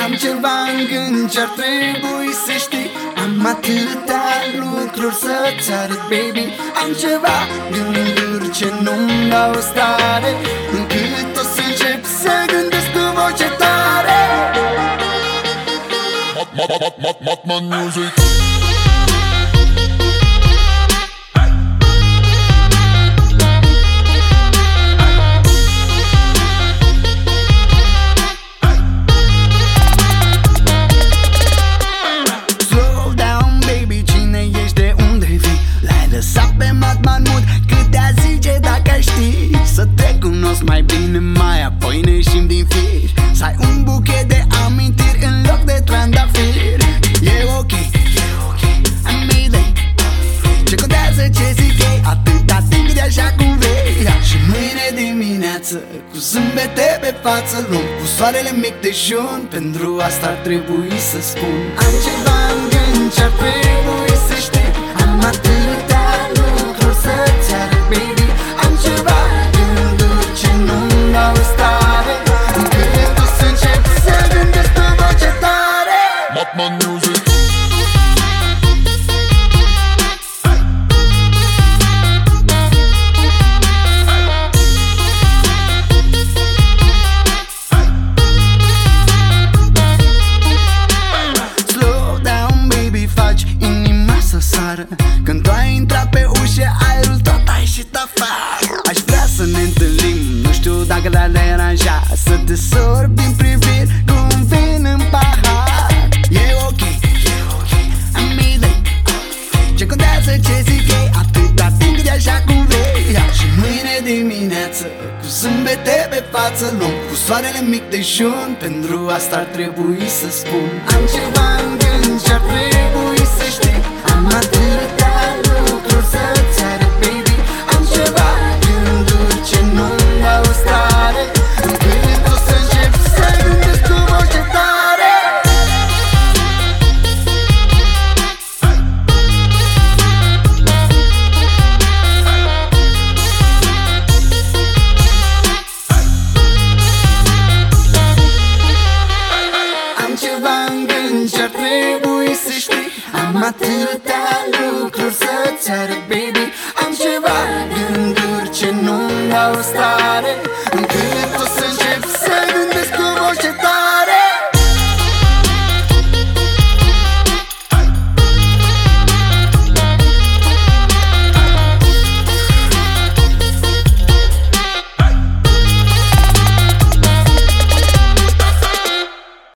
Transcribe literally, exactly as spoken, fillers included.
Am ceva în gând ce-ar trebui să știi. Am atâtea lucruri să-ți arăt, baby. Am ceva gânduri ce nu-mi dau stare, încât o să încep să gândesc cu voce tare. Matman Music. Să te cunosc mai bine, mai apoi ne ieșim din fir. Să ai un buchet de amintiri în loc de trandafiri. E ok, e ok, am idei. Ce contează ce zic ei, atâta timp de așa cum vrei. Și mâine dimineață, cu zâmbete pe față, luăm cu soarele mic dejun. Pentru asta ar trebui să spun: am ceva în gând ce-ar trebui să știi. Am atâtea lucruri să-ți arăt, baby. Am ceva Matman Music. Slow down, baby, faci inima să sară. Când tu ai intrat pe ușă, aerul tot a ieșit afară. Aș vrea să ne întâlnim, nu știu dacă te-ar deranja, să te sorbi în priviri cu un vin în pahar. E ok, e ok, am idei. Ce contează ce zic ei, atâta timp de așa cum vrei. Și mâine dimineață, cu zâmbete pe față, luăm cu soarele mic dejun. Pentru asta ar trebui să spun: am ceva în gând ce-ar trebui să știi. Am atâtea lucruri să-ți arăt, baby. Am ceva gânduri ce nu-mi dau stare, încât o să încep să gândesc cu voce tare. Am ceva în gând ce-ar trebui să știi. Am atâtea lucruri să-ți arăt, baby.